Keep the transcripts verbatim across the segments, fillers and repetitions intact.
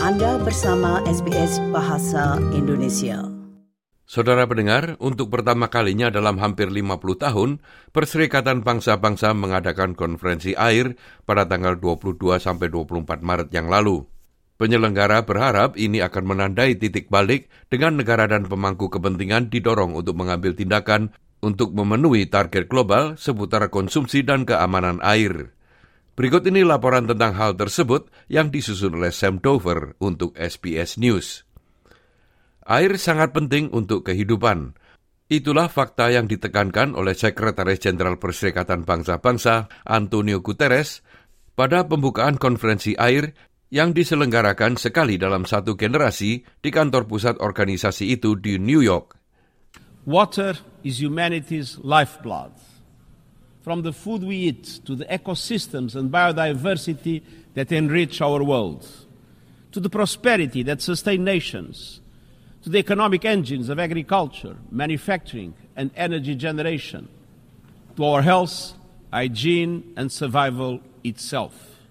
Anda bersama S B S Bahasa Indonesia. Saudara pendengar, untuk pertama kalinya dalam hampir lima puluh tahun, Perserikatan Bangsa-Bangsa mengadakan konferensi air pada tanggal dua puluh dua sampai dua puluh empat Maret yang lalu. Penyelenggara berharap ini akan menandai titik balik dengan negara dan pemangku kepentingan didorong untuk mengambil tindakan untuk memenuhi target global seputar konsumsi dan keamanan air. Berikut ini laporan tentang hal tersebut yang disusun oleh Sam Dover untuk S B S News. Air sangat penting untuk kehidupan. Itulah fakta yang ditekankan oleh Sekretaris Jenderal Perserikatan Bangsa-Bangsa Antonio Guterres pada pembukaan konferensi air yang diselenggarakan sekali dalam satu generasi di kantor pusat organisasi itu di New York. Water is humanity's lifeblood. From the food we eat to the ecosystems and biodiversity that enrich our world, to the prosperity that sustain nations, to the economic engines of agriculture, manufacturing, and energy generation, to our health, hygiene, and survival itself.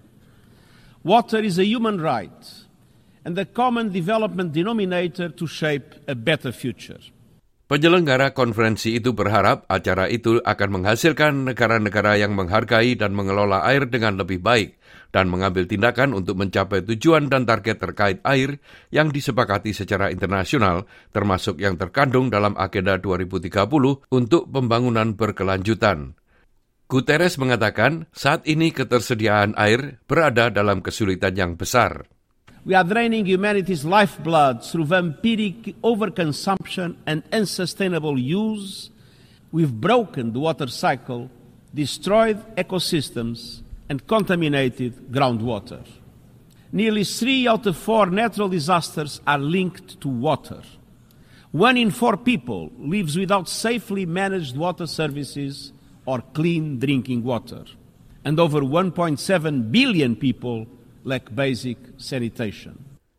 Water is a human right and the common development denominator to shape a better future. Penyelenggara konferensi itu berharap acara itu akan menghasilkan negara-negara yang menghargai dan mengelola air dengan lebih baik dan mengambil tindakan untuk mencapai tujuan dan target terkait air yang disepakati secara internasional, termasuk yang terkandung dalam Agenda dua ribu tiga puluh untuk pembangunan berkelanjutan. Guterres mengatakan saat ini ketersediaan air berada dalam kesulitan yang besar. We are draining humanity's lifeblood through vampiric overconsumption and unsustainable use. We've broken the water cycle, destroyed ecosystems, and contaminated groundwater. Nearly three out of four natural disasters are linked to water. One in four people lives without safely managed water services or clean drinking water. And over one point seven billion people lack basic sanitation.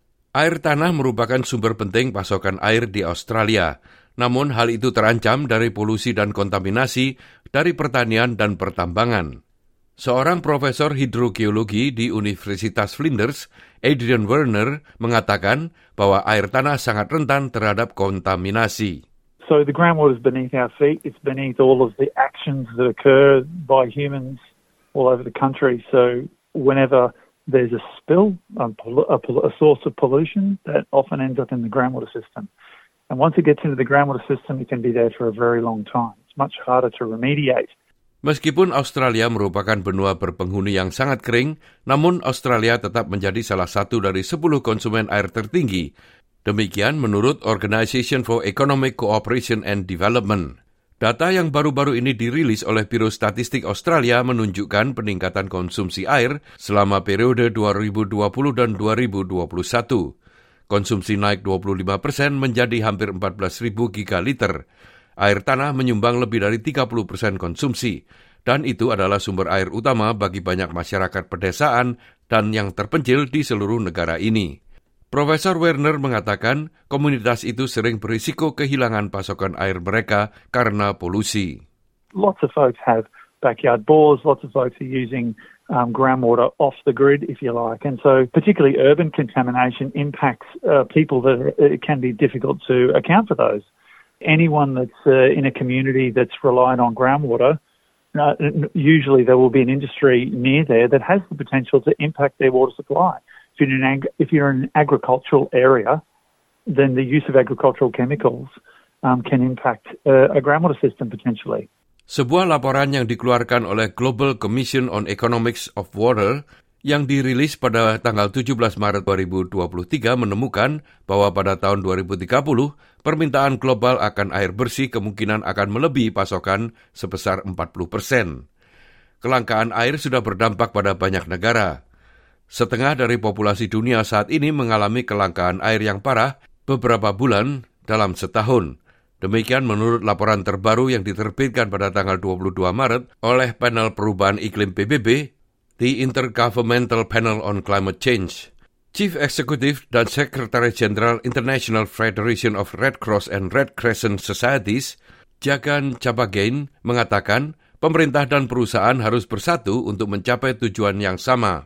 Air tanah merupakan sumber penting pasokan air di Australia. Namun hal itu terancam dari polusi dan kontaminasi dari pertanian dan pertambangan. Seorang profesor hidrogeologi di Universitas Flinders, Adrian Werner, mengatakan bahwa air tanah sangat rentan terhadap kontaminasi. So the groundwater is beneath our feet. It's beneath all of the actions that occur by humans all over the country. So whenever there's a spill, a, a, a source of pollution, that often ends up in the groundwater system. And once it gets into the groundwater system, it can be there for a very long time. It's much harder to remediate. Meskipun Australia merupakan benua berpenghuni yang sangat kering, namun Australia tetap menjadi salah satu dari sepuluh konsumen air tertinggi. Demikian menurut Organisation for Economic Cooperation and Development. Data yang baru-baru ini dirilis oleh Biro Statistik Australia menunjukkan peningkatan konsumsi air selama periode dua ribu dua puluh dan dua ribu dua puluh satu. Konsumsi naik dua puluh lima persen menjadi hampir empat belas ribu gigaliter. Air tanah menyumbang lebih dari tiga puluh persen konsumsi, dan itu adalah sumber air utama bagi banyak masyarakat pedesaan dan yang terpencil di seluruh negara ini. Profesor Werner mengatakan komunitas itu sering berisiko kehilangan pasokan air mereka karena polusi. Lots of folks have backyard bores, lots of folks are using um, groundwater off the grid, if you like. And so particularly urban contamination impacts uh, people that are, it can be difficult to account for those. Anyone that's uh, in a community that's reliant on groundwater, uh, usually there will be an industry near there that has the potential to impact their water supply. If you're in an, ag- if you're in an agricultural area, then the use of agricultural chemicals um, can impact uh, a groundwater system potentially. Sebuah laporan yang dikeluarkan oleh Global Commission on Economics of Water yang dirilis pada tanggal tujuh belas Maret dua ribu dua puluh tiga menemukan bahwa pada tahun dua ribu tiga puluh, permintaan global akan air bersih kemungkinan akan melebihi pasokan sebesar empat puluh persen. Kelangkaan air sudah berdampak pada banyak negara. Setengah dari populasi dunia saat ini mengalami kelangkaan air yang parah beberapa bulan dalam setahun. Demikian menurut laporan terbaru yang diterbitkan pada tanggal dua puluh dua Maret oleh Panel Perubahan Iklim P B B, The Intergovernmental Panel on Climate Change. Chief Executive dan Sekretaris Jenderal International Federation of Red Cross and Red Crescent Societies, Jagan Chapagain, mengatakan pemerintah dan perusahaan harus bersatu untuk mencapai tujuan yang sama.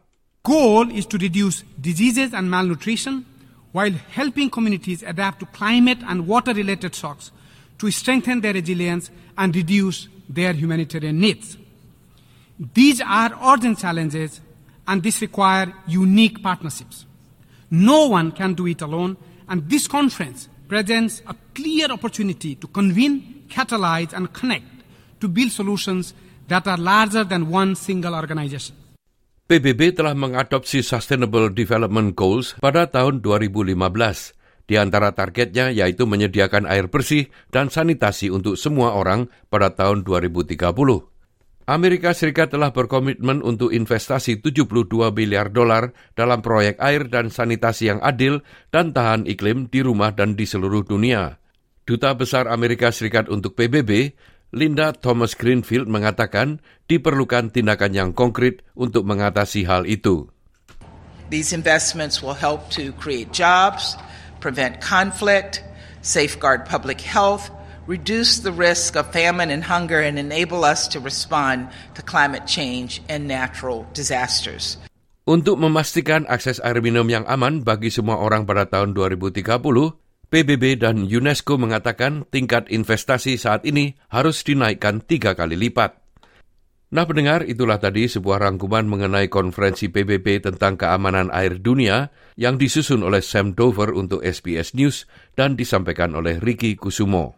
goal is to reduce diseases and malnutrition while helping communities adapt to climate and water-related shocks to strengthen their resilience and reduce their humanitarian needs. These are urgent challenges, and this requires unique partnerships. No one can do it alone, and this conference presents a clear opportunity to convene, catalyze, and connect to build solutions that are larger than one single organization. P B B telah mengadopsi Sustainable Development Goals pada tahun dua ribu lima belas. Di antara targetnya yaitu menyediakan air bersih dan sanitasi untuk semua orang pada tahun dua ribu tiga puluh. Amerika Serikat telah berkomitmen untuk investasi tujuh puluh dua miliar dolar dalam proyek air dan sanitasi yang adil dan tahan iklim di rumah dan di seluruh dunia. Duta Besar Amerika Serikat untuk P B B, Linda Thomas Greenfield, mengatakan diperlukan tindakan yang konkret untuk mengatasi hal itu. These investments will help to create jobs, prevent conflict, safeguard public health, reduce the risk of famine and hunger, and enable us to respond to climate change and natural disasters. Untuk memastikan akses air minum yang aman bagi semua orang pada tahun dua ribu tiga puluh, P B B dan UNESCO mengatakan tingkat investasi saat ini harus dinaikkan tiga kali lipat. Nah pendengar, itulah tadi sebuah rangkuman mengenai konferensi P B B tentang keamanan air dunia yang disusun oleh Sam Dover untuk S B S News dan disampaikan oleh Ricky Kusumo.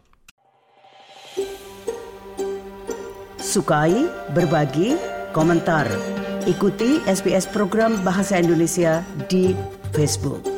Sukai, berbagi, komentar. Ikuti S B S program Bahasa Indonesia di Facebook.